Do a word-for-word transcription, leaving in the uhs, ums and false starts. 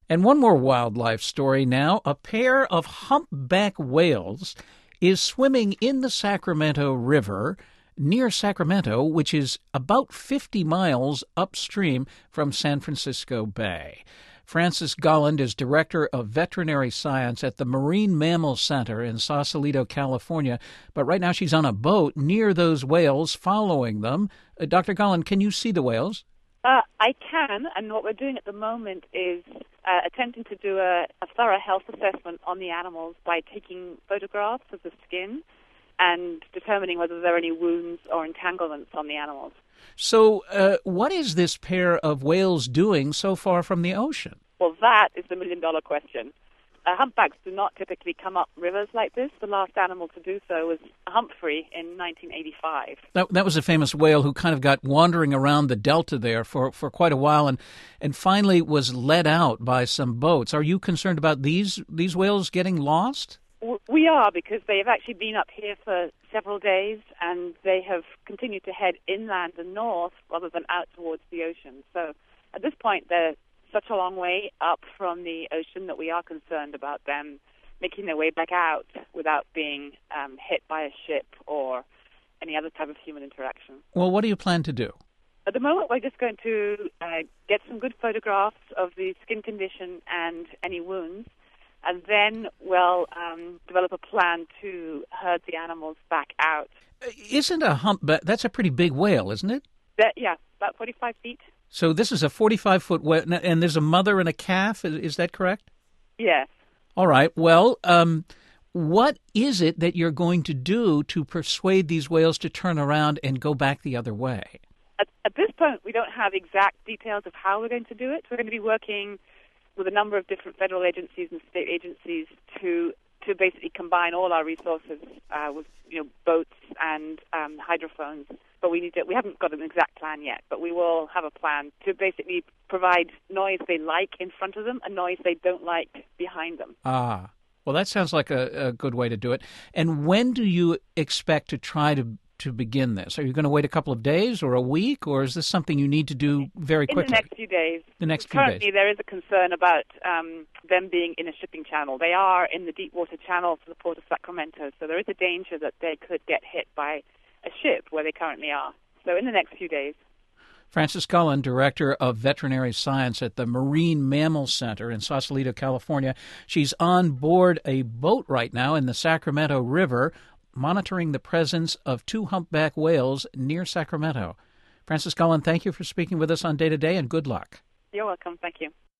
And one more wildlife story now. A pair of humpback whales is swimming in the Sacramento River near Sacramento, which is about fifty miles upstream from San Francisco Bay. Frances Golland is Director of Veterinary Science at the Marine Mammal Center in Sausalito, California. But right now she's on a boat near those whales following them. Uh, Doctor Golland, can you see the whales? Uh, I can, and what we're doing at the moment is uh, attempting to do a, a thorough health assessment on the animals by taking photographs of the skin and determining whether there are any wounds or entanglements on the animals. So uh, what is this pair of whales doing so far from the ocean? Well, that is the million-dollar question. Uh, humpbacks do not typically come up rivers like this. The last animal to do so was Humphrey in nineteen eighty-five. That, that was a famous whale who kind of got wandering around the delta there for, for quite a while and, and finally was led out by some boats. Are you concerned about these, these whales getting lost? We are, because they have actually been up here for several days, and they have continued to head inland and north rather than out towards the ocean. So at this point, they're such a long way up from the ocean that we are concerned about them making their way back out without being um, hit by a ship or any other type of human interaction. Well, what do you plan to do? At the moment, we're just going to uh, get some good photographs of the skin condition and any wounds, and then we'll um, develop a plan to herd the animals back out. Isn't a humpback, that's a pretty big whale, isn't it? That, yeah, about forty-five feet. So this is a forty-five foot whale, and there's a mother and a calf, is that correct? Yes. All right, well, um, what is it that you're going to do to persuade these whales to turn around and go back the other way? At, at this point, we don't have exact details of how we're going to do it. We're going to be working with a number of different federal agencies and state agencies to to basically combine all our resources uh, with you know boats and um, hydrophones. But we need to, we haven't got an exact plan yet, but we will have a plan to basically provide noise they like in front of them and noise they don't like behind them. Ah, well, that sounds like a, a good way to do it. And when do you expect to try to to begin this? Are you going to wait a couple of days or a week, or is this something you need to do very quickly? In the next few days. The next few days. Currently, there is a concern about um, them being in a shipping channel. They are in the deep water channel for the port of Sacramento, so there is a danger that they could get hit by a ship where they currently are. So in the next few days. Frances Golland, Director of Veterinary Science at the Marine Mammal Center in Sausalito, California. She's on board a boat right now in the Sacramento River, monitoring the presence of two humpback whales near Sacramento. Frances Golland, thank you for speaking with us on Day to Day, and good luck. You're welcome. Thank you.